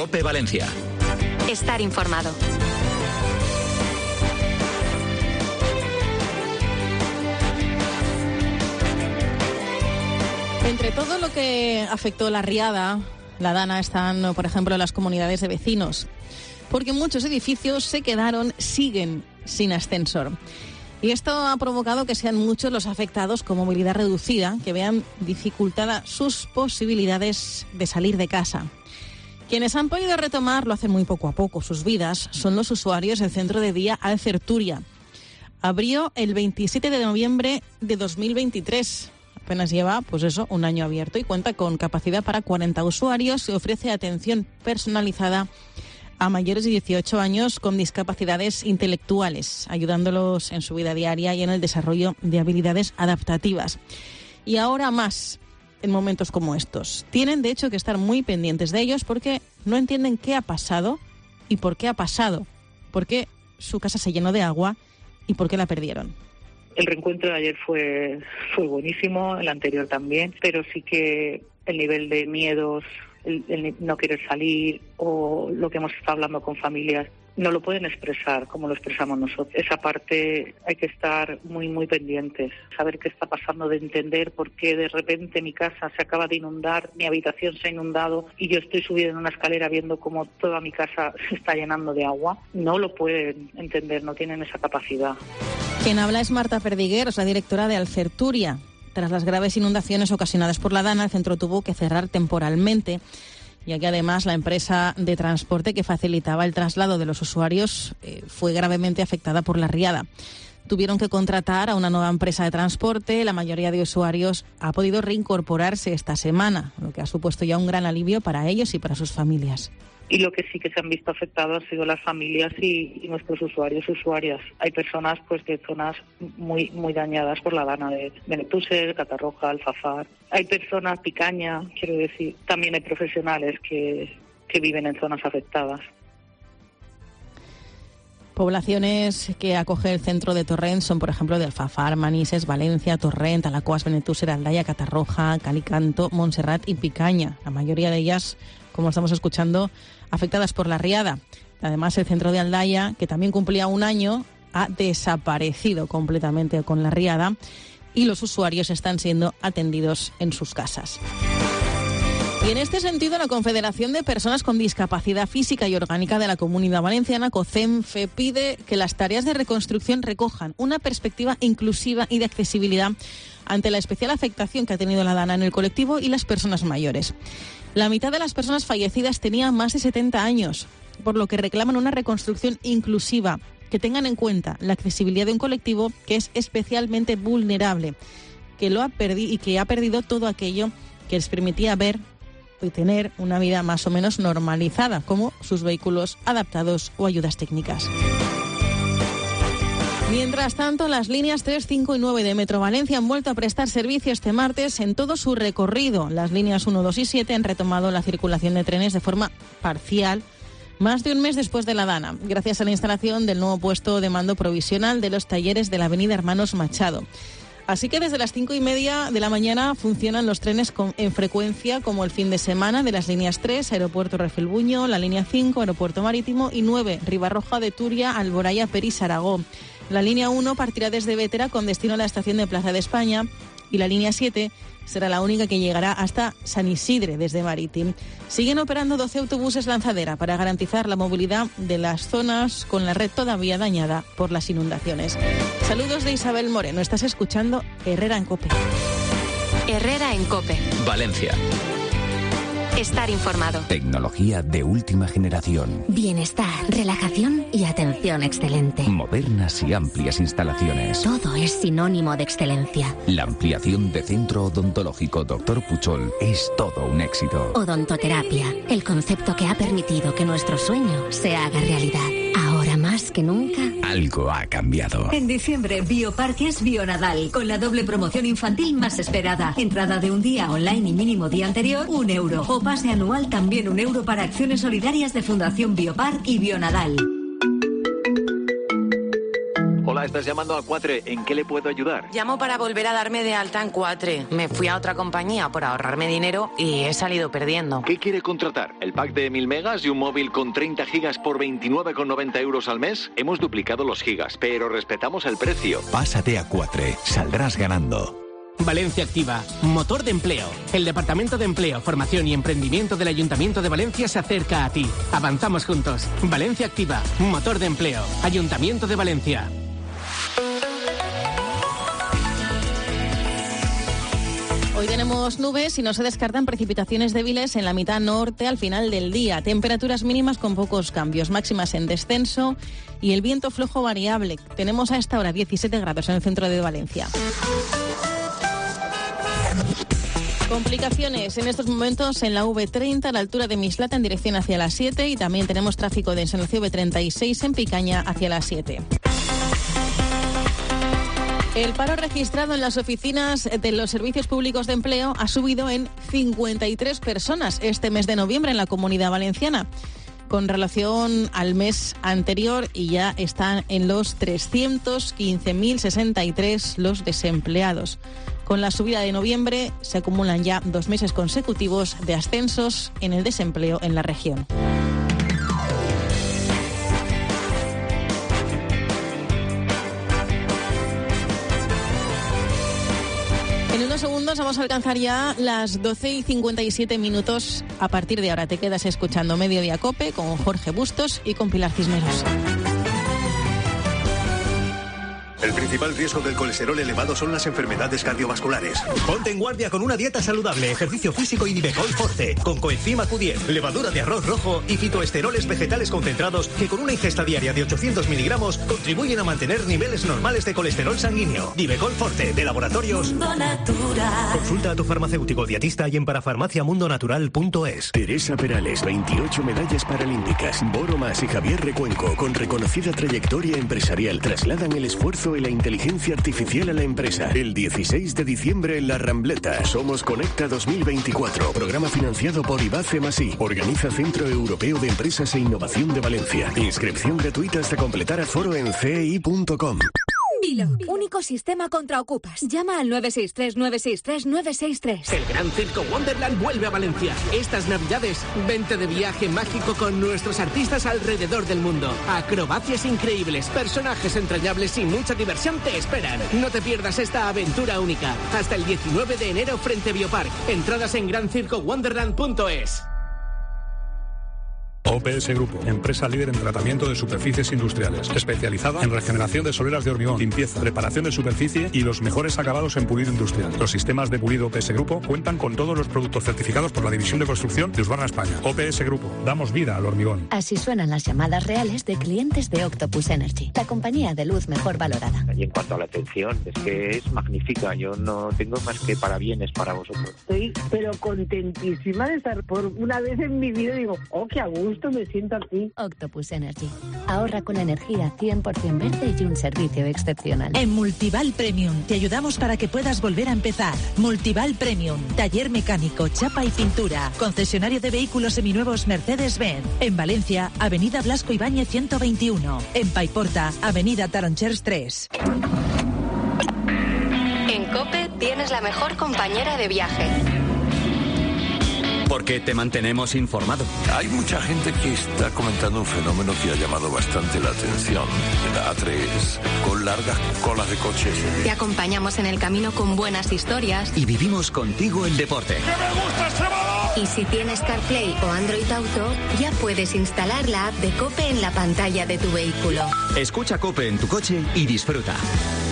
COPE Valencia. Estar informado. Entre todo lo que afectó la riada, la Dana, están, por ejemplo, las comunidades de vecinos, porque muchos edificios siguen sin ascensor. Y esto ha provocado que sean muchos los afectados con movilidad reducida, que vean dificultadas sus posibilidades de salir de casa. Quienes han podido retomar, lo hacen muy poco a poco, sus vidas, son los usuarios del centro de día Alferturia. Abrió el 27 de noviembre de 2023. Apenas lleva, un año abierto y cuenta con capacidad para 40 usuarios y ofrece atención personalizada a mayores de 18 años con discapacidades intelectuales, ayudándolos en su vida diaria y en el desarrollo de habilidades adaptativas. Y ahora más, en momentos como estos. Tienen, de hecho, que estar muy pendientes de ellos porque no entienden qué ha pasado y por qué ha pasado. Por qué su casa se llenó de agua y por qué la perdieron. El reencuentro de ayer fue buenísimo, el anterior también, pero sí que el nivel de miedos, el no querer salir o lo que hemos estado hablando con familias, no lo pueden expresar como lo expresamos nosotros. Esa parte hay que estar muy, muy pendientes, saber qué está pasando, de entender por qué de repente mi casa se acaba de inundar, mi habitación se ha inundado y yo estoy subida en una escalera viendo cómo toda mi casa se está llenando de agua. No lo pueden entender, no tienen esa capacidad. Quien habla es Marta Perdiguer, la directora de Alferturia. Tras las graves inundaciones ocasionadas por la Dana, el centro tuvo que cerrar temporalmente, ya que además la empresa de transporte que facilitaba el traslado de los usuarios fue gravemente afectada por la riada. Tuvieron que contratar a una nueva empresa de transporte. La mayoría de usuarios ha podido reincorporarse esta semana, lo que ha supuesto ya un gran alivio para ellos y para sus familias. Y lo que sí que se han visto afectados han sido las familias y nuestros usuarios y usuarias. Hay personas de zonas muy muy dañadas por la Dana, de Benetúser, Catarroja, Alfafar. Hay personas, Picaña, quiero decir. También hay profesionales que viven en zonas afectadas. Poblaciones que acoge el centro de Torrent son, por ejemplo, de Alfafar, Manises, Valencia, Torrent, Alaquàs, Benetúser, Aldaya, Catarroja, Calicanto, Montserrat y Picaña. La mayoría de ellas, como estamos escuchando, afectadas por la riada. Además, el centro de Aldaya, que también cumplía un año, ha desaparecido completamente con la riada y los usuarios están siendo atendidos en sus casas. Y en este sentido, la Confederación de Personas con Discapacidad Física y Orgánica de la Comunidad Valenciana, COCEMFE, pide que las tareas de reconstrucción recojan una perspectiva inclusiva y de accesibilidad ante la especial afectación que ha tenido la Dana en el colectivo y las personas mayores. La mitad de las personas fallecidas tenía más de 70 años, por lo que reclaman una reconstrucción inclusiva, que tengan en cuenta la accesibilidad de un colectivo que es especialmente vulnerable, que lo ha perdido y que ha perdido todo aquello que les permitía ver y tener una vida más o menos normalizada, como sus vehículos adaptados o ayudas técnicas. Mientras tanto, las líneas 3, 5 y 9 de Metro Valencia han vuelto a prestar servicio este martes en todo su recorrido. Las líneas 1, 2 y 7 han retomado la circulación de trenes de forma parcial, más de un mes después de la Dana, gracias a la instalación del nuevo puesto de mando provisional de los talleres de la avenida Hermanos Machado. Así que desde las 5:30 de la mañana funcionan los trenes en frecuencia como el fin de semana de las líneas 3, Aeropuerto Rafelbuño, la línea 5, Aeropuerto Marítimo y 9, Ribarroja de Túria, Alboraya, Peris, Aragó. La línea 1 partirá desde Bétera con destino a la estación de Plaza de España y la línea 7 será la única que llegará hasta San Isidre desde Marítim. Siguen operando 12 autobuses lanzadera para garantizar la movilidad de las zonas con la red todavía dañada por las inundaciones. Saludos de Isabel Moreno. Estás escuchando Herrera en COPE. Herrera en COPE. Valencia. Estar informado. Tecnología de última generación. Bienestar, relajación y atención excelente. Modernas y amplias instalaciones. Todo es sinónimo de excelencia. La ampliación de Centro Odontológico Dr. Puchol es todo un éxito. Odontoterapia, el concepto que ha permitido que nuestro sueño se haga realidad. Ahora más que nunca, algo ha cambiado. En diciembre, Bioparque es Bionadal, con la doble promoción infantil más esperada. Entrada de un día online y mínimo día anterior, €1. O pase anual, también €1 para acciones solidarias de Fundación Bioparque y Bionadal. Hola, estás llamando a Quatre. ¿En qué le puedo ayudar? Llamo para volver a darme de alta en Quatre. Me fui a otra compañía por ahorrarme dinero y he salido perdiendo. ¿Qué quiere contratar? ¿El pack de 1000 megas y un móvil con 30 gigas por 29,90 euros al mes? Hemos duplicado los gigas, pero respetamos el precio. Pásate a Quatre. Saldrás ganando. Valencia Activa, motor de empleo. El Departamento de Empleo, Formación y Emprendimiento del Ayuntamiento de Valencia se acerca a ti. Avanzamos juntos. Valencia Activa, motor de empleo. Ayuntamiento de Valencia. Hoy tenemos nubes y no se descartan precipitaciones débiles en la mitad norte al final del día. Temperaturas mínimas con pocos cambios, máximas en descenso y el viento flojo variable. Tenemos a esta hora 17 grados en el centro de Valencia. Complicaciones en estos momentos en la V30 a la altura de Mislata en dirección hacia las 7 y también tenemos tráfico denso en la V36 en Picaña hacia las 7. El paro registrado en las oficinas de los servicios públicos de empleo ha subido en 53 personas este mes de noviembre en la Comunidad Valenciana, con relación al mes anterior, y ya están en los 315.063 los desempleados. Con la subida de noviembre se acumulan ya 2 meses consecutivos de ascensos en el desempleo en la región. En unos segundos vamos a alcanzar ya las 12:57. A partir de ahora te quedas escuchando Mediodía Cope con Jorge Bustos y con Pilar Cisneros. El principal riesgo del colesterol elevado son las enfermedades cardiovasculares. Ponte en guardia con una dieta saludable, ejercicio físico y Divecol Forte, con coenzima Q10, levadura de arroz rojo y fitoesteroles vegetales concentrados que con una ingesta diaria de 800 miligramos contribuyen a mantener niveles normales de colesterol sanguíneo. Divecol Forte, de Laboratorios Mundo Natural. Consulta a tu farmacéutico dietista y en parafarmaciamundonatural.es. Teresa Perales, 28 medallas paralímpicas. Boro Mas y Javier Recuenco, con reconocida trayectoria empresarial, trasladan el esfuerzo y la inteligencia artificial a la empresa. El 16 de diciembre en La Rambleta. Somos Conecta 2024. Programa financiado por IBACE+I. Organiza Centro Europeo de Empresas e Innovación de Valencia. Inscripción gratuita hasta completar aforo en ci.com. Vilo, único sistema contra ocupas. Llama al 963-963-963. El Gran Circo Wonderland vuelve a Valencia. Estas navidades, vente de viaje mágico con nuestros artistas alrededor del mundo. Acrobacias increíbles, personajes entrañables y mucha diversión te esperan. No te pierdas esta aventura única. Hasta el 19 de enero frente a Biopark. Entradas en grancircowonderland.es. OPS Grupo, empresa líder en tratamiento de superficies industriales, especializada en regeneración de soleras de hormigón, limpieza, preparación de superficie y los mejores acabados en pulido industrial. Los sistemas de pulido OPS Grupo cuentan con todos los productos certificados por la División de Construcción de Husqvarna España. OPS Grupo, damos vida al hormigón. Así suenan las llamadas reales de clientes de Octopus Energy, la compañía de luz mejor valorada. Y en cuanto a la atención, es que es magnífica. Yo no tengo más que parabienes para vosotros. Estoy pero contentísima de estar por una vez en mi vida. Digo, oh, qué a gusto me siento aquí. Octopus Energy. Ahorra con energía 100% verde y un servicio excepcional. En Multival Premium te ayudamos para que puedas volver a empezar. Multival Premium, taller mecánico, chapa y pintura. Concesionario de vehículos seminuevos Mercedes-Benz. En Valencia, Avenida Blasco Ibáñez 121. En Paiporta, Avenida Taronchers 3. En COPE tienes la mejor compañera de viaje. Porque te mantenemos informado. Hay mucha gente que está comentando un fenómeno que ha llamado bastante la atención. La A3, con largas colas de coches. Te acompañamos en el camino con buenas historias. Y vivimos contigo el deporte. ¡Que me gusta este balón! Y si tienes CarPlay o Android Auto, ya puedes instalar la app de COPE en la pantalla de tu vehículo. Escucha COPE en tu coche y disfruta.